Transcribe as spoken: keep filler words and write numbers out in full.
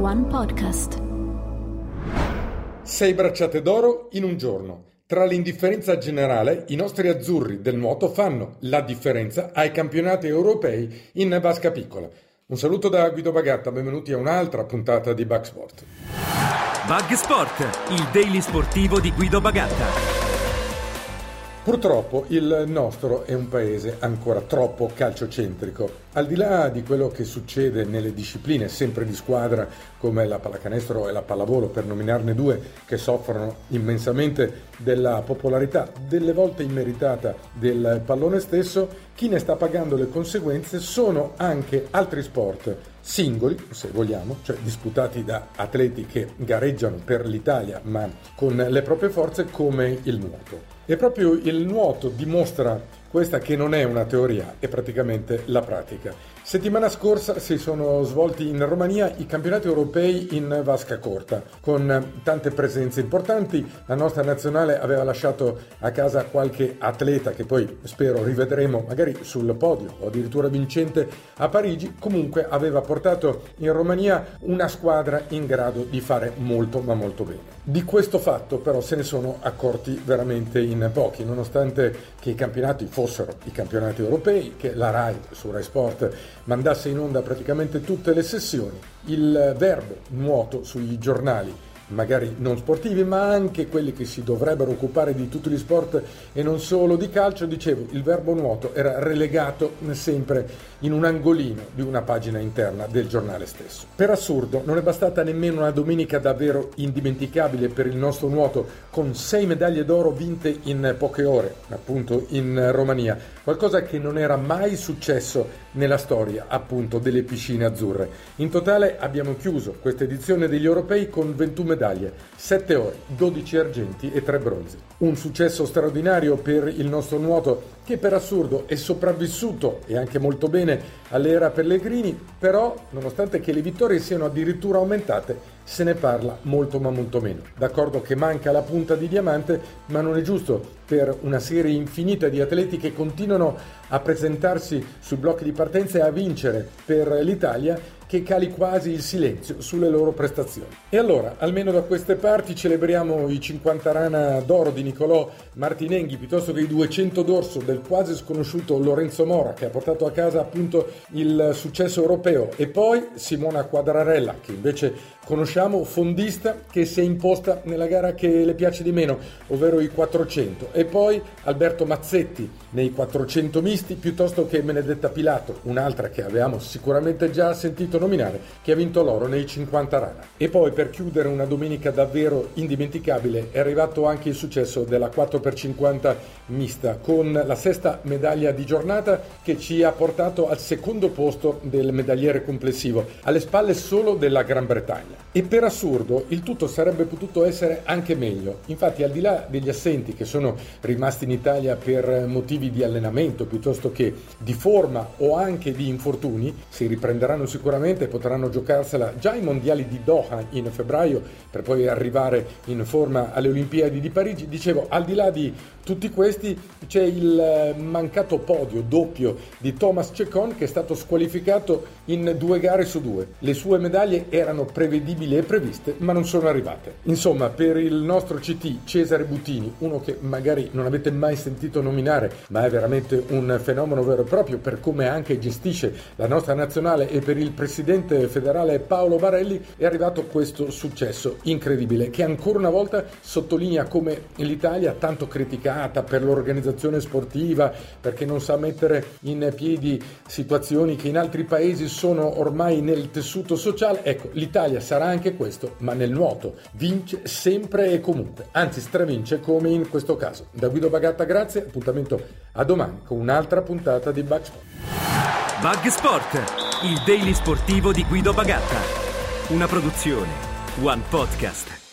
One Podcast. Sei bracciate d'oro in un giorno. Tra l'indifferenza generale, i nostri azzurri del nuoto fanno la differenza ai campionati europei in vasca piccola. Un saluto da Guido Bagatta, benvenuti a un'altra puntata di Bug Sport. Bug Sport, il daily sportivo di Guido Bagatta. Purtroppo il nostro è un paese ancora troppo calciocentrico. Al di là di quello che succede nelle discipline sempre di squadra come la pallacanestro e la pallavolo, per nominarne due, che soffrono immensamente della popolarità, delle volte immeritata, del pallone stesso, chi ne sta pagando le conseguenze sono anche altri sport singoli, se vogliamo, cioè disputati da atleti che gareggiano per l'Italia ma con le proprie forze, come il nuoto. E proprio il nuoto dimostra questa che non è una teoria, è praticamente la pratica. Settimana scorsa si sono svolti in Romania i campionati europei in vasca corta, con tante presenze importanti. La nostra nazionale aveva lasciato a casa qualche atleta che poi spero rivedremo magari sul podio o addirittura vincente a Parigi. Comunque aveva portato in Romania una squadra in grado di fare molto ma molto bene. Di questo fatto però se ne sono accorti veramente in pochi, nonostante che i campionati fossero i campionati europei, che la Rai su Rai Sport mandasse in onda praticamente tutte le sessioni, il verbo nuoto sui giornali, magari non sportivi ma anche quelli che si dovrebbero occupare di tutti gli sport e non solo di calcio, dicevo, il verbo nuoto era relegato sempre in un angolino di una pagina interna del giornale stesso. Per assurdo non è bastata nemmeno una domenica davvero indimenticabile per il nostro nuoto, con sei medaglie d'oro vinte in poche ore, appunto in Romania, qualcosa che non era mai successo nella storia appunto delle piscine azzurre. In totale abbiamo chiuso questa edizione degli europei con ventuno medaglie, sette ore, dodici argenti e tre bronzi. Un successo straordinario per il nostro nuoto, che per assurdo è sopravvissuto e anche molto bene all'era Pellegrini, però nonostante che le vittorie siano addirittura aumentate, se ne parla molto ma molto meno. D'accordo che manca la punta di diamante, ma non è giusto per una serie infinita di atleti che continuano a presentarsi sui blocchi di partenza e a vincere per l'Italia, che cali quasi il silenzio sulle loro prestazioni. E allora, almeno da queste parti, celebriamo i cinquanta rana d'oro di Nicolò Martinenghi, piuttosto che i duecento d'orso del quasi sconosciuto Lorenzo Mora, che ha portato a casa appunto il successo europeo, e poi Simona Quadrarella, che invece conosciamo, fondista, che si è imposta nella gara che le piace di meno, ovvero i quattrocento, e poi Alberto Mazzetti nei quattrocento misti, piuttosto che Benedetta Pilato, un'altra che avevamo sicuramente già sentito nominare, che ha vinto l'oro nei cinquanta rana. E poi, per chiudere una domenica davvero indimenticabile, è arrivato anche il successo della quattro per cinquanta mista, con la sesta medaglia di giornata che ci ha portato al secondo posto del medagliere complessivo, alle spalle solo della Gran Bretagna. E per assurdo il tutto sarebbe potuto essere anche meglio. Infatti, al di là degli assenti che sono rimasti in Italia per motivi di allenamento piuttosto che di forma o anche di infortuni, si riprenderanno sicuramente e potranno giocarsela già ai mondiali di Doha in febbraio per poi arrivare in forma alle Olimpiadi di Parigi. Dicevo, al di là di tutti questi c'è il mancato podio doppio di Thomas Cecon, che è stato squalificato in due gare su due. Le sue medaglie erano prevedibili e previste ma non sono arrivate. Insomma, per il nostro C T Cesare Buttini, uno che magari non avete mai sentito nominare ma è veramente un fenomeno vero e proprio per come anche gestisce la nostra nazionale, e per il presidente federale Paolo Barelli, è arrivato questo successo incredibile che ancora una volta sottolinea come l'Italia, tanto criticata per l'organizzazione sportiva, perché non sa mettere in piedi situazioni che in altri paesi sono ormai nel tessuto sociale, ecco, l'Italia sarà anche questo, ma nel nuoto vince sempre e comunque, anzi stravince come in questo caso. Da Guido Bagatta grazie, appuntamento a domani con un'altra puntata di Bug Sport. Bug Sport, il daily sportivo di Guido Bagatta, una produzione One Podcast.